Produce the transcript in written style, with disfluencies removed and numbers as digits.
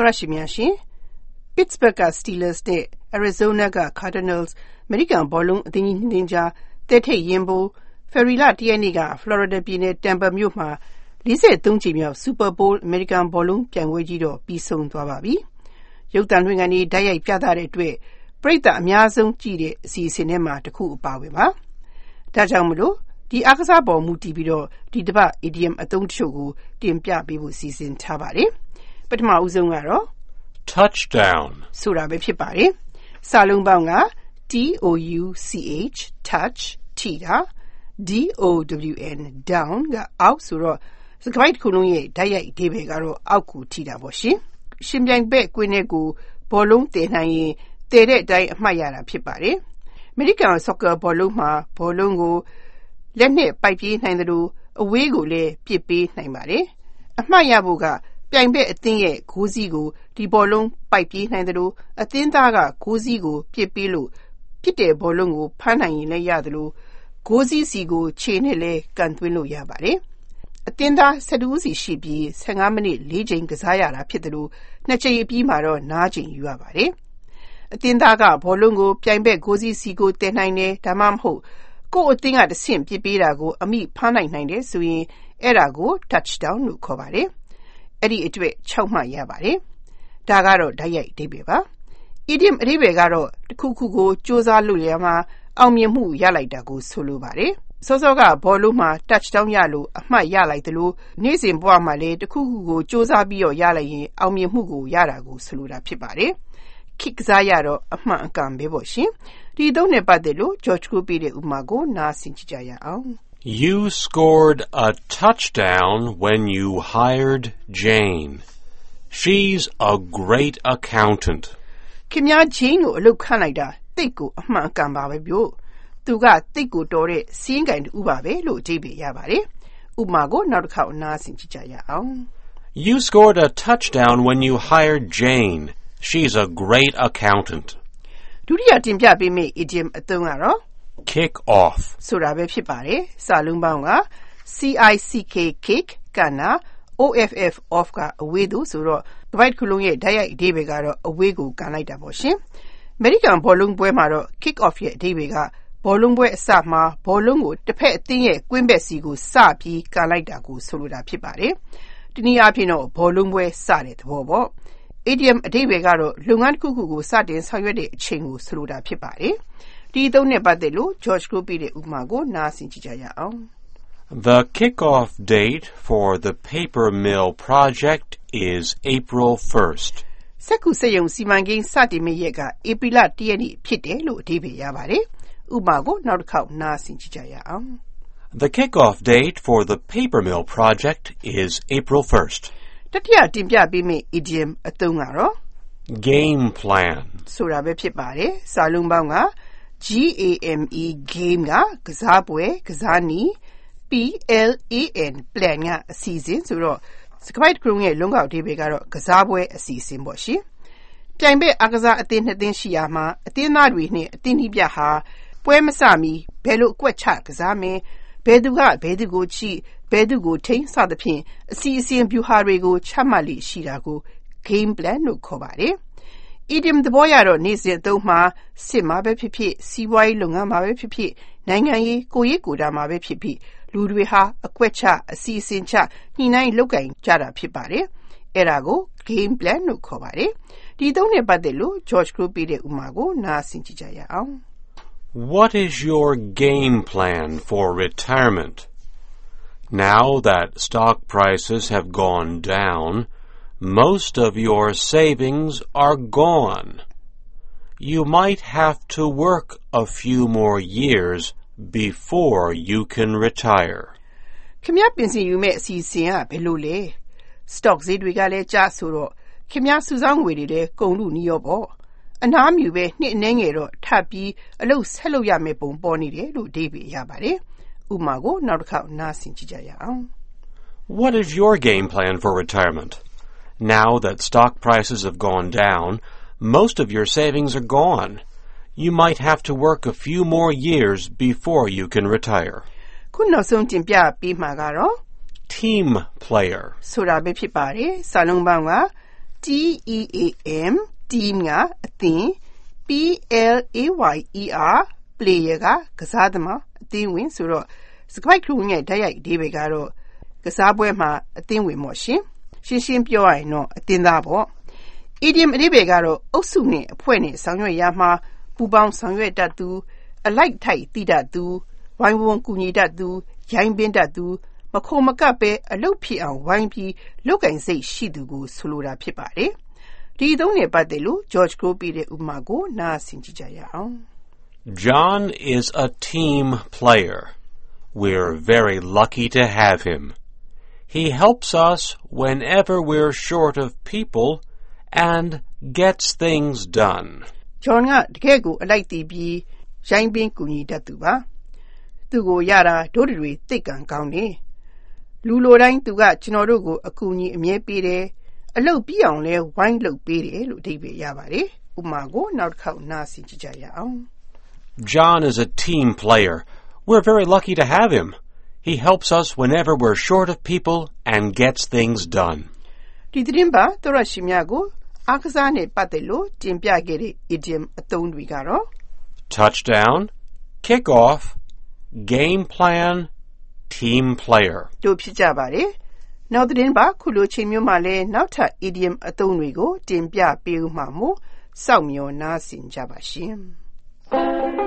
ရရှိများရှင် Pittsburgh က Steelers နဲ့ Arizona က Cardinals အမေရိကန်ဘောလုံးအသင်းကြီးနှစ်သင်းကြားတဲထိတ်ရင်ပိုး ဖေဖော်ဝါရီလ 1 ရက်နေ့က Florida ပြည်နယ် Tampa မြို့မှာ 43 ကြိမ်မြောက် Super Bowl အမေရိကန်ဘောလုံးပြိုင်ပွဲကြီးတော့ပြီးဆုံးသွားပါပြီ။ရုပ်သံလွှင့်ကနေတိုက်ရိုက်ပြသတဲ့အတွက်ပရိသတ်အများဆုံးကြည့်တဲ့အစီအစဉ်ထဲမှာတစ်ခုအပါဝင်ပါ။ဒါကြောင့်မလို့ဒီအားကစားပေါ်မူတည်ပြီးတော့ဒီတစ်ပတ် idiom အသုံးတချို့ကိုတင်ပြပေးဖို့စီစဉ်ထားပါတယ်။ပထမဦးဆုံးကတော့ touchdown ဆိုတာပဲဖြစ်ပါတယ်။စာလုံးပေါင်းက touch touch ထိတာ down down ကအောက်ဆိုတော့စကားပိုက်တစ်ခုလုံးရဲ့တိုက်ရိုက်အဓိပ္ပာယ်ကတော့အောက်ကိုထိတာပေါ့ရှင်။ရှင်ပြိုင်ဘက်ကွင်းထဲကိုဘောလုံးတည်နိုင်ရင်တည်တဲ့အတိုင်းအမှတ်ရတာဖြစ်ပါတယ်။ အမေရိကန်ဆော့ကာဘောလုံးမှာဘောလုံးကိုလက်နဲ့ပိုက်ပြေးနိုင်တယ်လို့အဝေးကိုလည်းပစ်ပေးနိုင်ပါတယ်။အမှတ်ရဖို့ကပြိုင်ဘက်အသင်းရဲ့ဂိုးစည်းကိုဒီဘောလုံးပိုက်ပြေးနိုင်တယ်လို့အသင်းသားကဂိုးစည်းကိုပစ်ပေးလို့ပြစ်တဲ့ဘောလုံးကိုဖမ်းနိုင်ရင်လည်းရတယ်လို့ဂိုးစည်းစီကိုခြေနဲ့လည်းကန်သွင်းလို့ရပါတယ်။အသင်းသား12စီရှိပြီး15မိနစ်4ချိန်ကစားရတာဖြစ်တယ်လို့2ချိန်အပြီးမှာတော့နားချိန်ယူရပါတယ်။အသင်းသားကဘောလုံးကိုပြိုင်ဘက်ဂိုးစည်းစီကိုတင်နိုင်တယ်ဒါမှမဟုတ်ကိုယ့်အသင်းကတဆင့်ပစ်ပေးတာကိုအမိဖမ်းနိုင်တယ်ဆိုရင်အဲ့ဒါကို touchdown လို့ခေါ်ပါတယ်။အဲ့ဒီအတွက်6မှတ်ရပါတယ်။ဒါကတော့ဓာတ်ရိုက်အဓိပ္ပာယ်ပါ။ idiom အဓိပ္ပာယ်ကတော့တစ်ခုခုကိုစူးစမ်းလို့ရမှာအောင်မြင်မှုရလိုက်တာကိုဆိုလိုပါတယ်။စောစောကဘောလုံးမှာ touchdown ရလို့အမှတ်ရလိုက်တယ်လို့နေ့စဉ်ဘဝမှာလည်းတစ်ခုခုကိုစူးစမ်းပြီးတော့ရလိုက်ရင်အောင်မြင်မှုကိုရတာကိုဆိုလိုတာဖြစ်ပါတယ်။ kick ကစားရတော့အမှန်အကန်ပဲပေါ့ရှင်။ဒီသုံးနဲ့ပတ်သက်လို့ George ကိုပေးတဲ့ဥပမာကိုနားဆင်ကြရအောင်။ You scored a touchdown when you hired Jane. She's a great accountant. ခင်ဗျား Jane ကိုအလုပ်ခန့်လိုက်တာတိတ်ကိုအမှန်အကန်ပါပဲဗျ။သူကတိတ်ကိုတော်တဲ့စီးရင်ကန်တူပါပဲလို့အဓိပ္ပာယ်ရပါတယ်။ဥပမာကိုနောက်တစ်ခါနားဆင်ကြရအောင် You scored a touchdown when you hired Jane. She's a great accountant. ဒုတိယတင်ပြပေးမယ့် idiom အသုံးကတော့ kick off ဆိုတာပဲဖြစ်ပါတယ်။စာလုံးပေါင်းက cick kick ကနာ off ကအဝေးသို့ဆိုတော့ဒီဘိုက်ခုလုံးရဲ့ဓာတ်ရိုက်အဓိပ္ပာယ်ကတော့အဝေးကိုကန်လိုက်တာပေါ့ရှင်။ အမေရိကန်ဘောလုံးပွဲမှာတော့ kick off ရဲ့အဓိပ္ပာယ်ကဘောလုံးပွဲအစမှာဘောလုံးကိုတစ်ဖက်အသင်းရဲ့ကွင်းဘက်စီကိုစပြီးကန်လိုက်တာကိုဆိုလိုတာဖြစ်ပါတယ်။ဒီနည်းအားဖြင့်တော့ဘောလုံးပွဲစတဲ့သဘောပေါ့။ idiom အဓိပ္ပာယ်ကတော့လုပ်ငန်းတစ်ခုခုကိုစတင်ဆောင်ရွက်တဲ့အချိန်ကိုဆိုလိုတာဖြစ်ပါတယ်။ဒီသုံးနဲ့ပတ်သက်လို့ George ကိုပေးတဲ့ဥပမာကိုနားဆင်ကြရအောင် The kick-off date for the paper mill project is April 1st. စက္ကူစက်ရုံစီမံကိန်းစတင်မယ့်ရက်ကဧပြီလ 1 ရက်နေ့ဖြစ်တယ်လို့အဓိပ္ပာယ်ရပါတယ်။ဥပမာကိုနောက်တစ်ခေါက်နားဆင်ကြရအောင် The kick-off date for the paper mill project is April 1st. တတိယတင်ပြပေးမယ့် idiom အသုံးကတော့ game plan ဆိုတာပဲဖြစ်ပါတယ်။စာလုံးပေါင်းက game ကစားပွဲကစားနည်း plan plan ကအစီအစဉ်ဆိုတော့စကားပိုက်တစ်ခုလုံးရဲ့လုံးကောက်အဓိပ္ပာယ်ကတော့ကစားပွဲအစီအစဉ်ပေါ့ရှင်။ပြိုင်ဘက်အားကစားအသင်းနှစ်သင်းရှိရာမှာအသင်းသားတွေနဲ့အသင်းကြီးပြဟာပွဲမစမီဘယ်လိုအကွက်ချကစားမယ်ဘယ်သူကဘယ်သူကိုချိဘယ်သူကိုထိန်းစသဖြင့်အစီအစဉ်ဗျူဟာတွေကိုချမှတ်လိရှိတာကို game plan လို့ခေါ်ပါတယ်။ idiom သဘောရတော့နေ့စဉ်အသုံးမှာစစ်မှာပဲဖြစ်ဖြစ်စီးပွားရေးလုပ်ငန်းမှာပဲဖြစ်ဖြစ်နိုင်ငံရေးကိုရေးကိုတာမှာပဲဖြစ်ဖြစ်လူတွေဟာအကွက်ချအစီအစဉ်ချညှိနှိုင်းလုပ်ကင်ကြတာဖြစ်ပါတယ်။အဲ့ဒါကို game plan လို့ခေါ်ပါတယ်။ဒီသုံးနဲ့ပတ်သက်လို့ George ကိုပေးတဲ့ဥပမာကိုနားဆင်ကြရအောင် What is your game plan for retirement? Now that stock prices have gone down, most of your savings are gone. You might have to work a few more years before you can retire. ခင်ဗျားပင်စင်ယူမဲ့အစီအစဉ်ကဘယ်လိုလဲ stock ဈေးတွေကလည်းကျဆိုတော့ခင်ဗျားစုဆောင်းငွေတွေလည်းကုန်လို့နီးရောပေါ့အနားမြူပဲနှစ်အနည်းငယ်တော့ထပ်ပြီးအလုပ်ဆက်လုပ်ရမယ့်ပုံပေါ်နေတယ်လို့အဓိပ္ပာယ်ရပါတယ်ဥပမာကိုနောက်တစ်ခေါက်နားဆင်ကြရအောင် What is your game plan for retirement? Now that stock prices have gone down, most of your savings are gone. You might have to work a few more years before you can retire. ခုနောက်ဆုံးတင်ပြပေးမှာကတော့ team player ဆိုတာပဲဖြစ်ပါတယ်စာလုံးပေါင်းက T-E-A-M team ကအသင်း P-L-A-Y-E-R player ကစားသမားအသင်းဝင်ဆိုတော့စကားပိုက်ခလုံးရဲ့တိုက်ရိုက်အဓိပ္ပာယ်ကတော့ကစားပွဲမှာအသင်းဝင်ပေါ့ရှင်ရှင်းရှင်းပြောရရင်တော့အသင်းသားပေါ့ idiom အဓိပ္ပာယ်ကတော့အုပ်စုနဲ့အဖွဲ့နဲ့ဆောင်ရွက်ရမှာပူးပေါင်းဆောင်ရွက်တတ်သူအလိုက်ထိုက်သိတတ်သူဝိုင်းဝန်းကူညီတတ်သူရိုင်းပင်းတတ်သူမခိုမကပ်ပဲအလုပ်ဖြစ်အောင်ဝိုင်းပြီးလုပ်ကင်စိတ်ရှိသူကိုဆိုလိုတာဖြစ်ပါတယ်ဒီသုံးနဲ့ပတ်သက်လို့ George Crow ပြတဲ့ဥပမာကိုနားဆင်ကြည့်ကြရအောင် John is a team player. We're very lucky to have him. He helps us whenever we're short of people and gets things done. John ကတကယ်ကိုအလိုက်တည်ပြီးရိုင်းပင်းကူညီတတ်သူပါသူကိုရတာဒို့တွေသိက္ခာကောင်းတယ်လူလိုတိုင်းသူကကျွန်တော်တို့ကိုအကူအညီအမြဲပေးတယ်အလုပ်ပြီးအောင်လဲဝိုင်းလုပ်ပေးတယ်လို့အဓိပ္ပာယ်ရပါတယ်ဥပမာကိုနောက်တစ်ခေါက်နားဆင်ကြည့်ကြရအောင် John is a team player. We're very lucky to have him. He helps us whenever we're short of people and gets things done. ဒီသတင်းပါသောရရှိမြကိုအားကစားနဲ့ပတ်သက်လို့တင်ပြခဲ့တဲ့ idiom အသုံးတွေကတော့ touchdown, kick off, game plan, team player. တို့ဖြစ်ကြပါတယ်နောက်သတင်းပါခုလိုချိန်မျိုးမှာလဲနောက်ထပ် idiom အသုံးတွေကိုတင်ပြပေးဦးမှာမို့စောင့်မျှော်နားဆင်ကြပါရှင်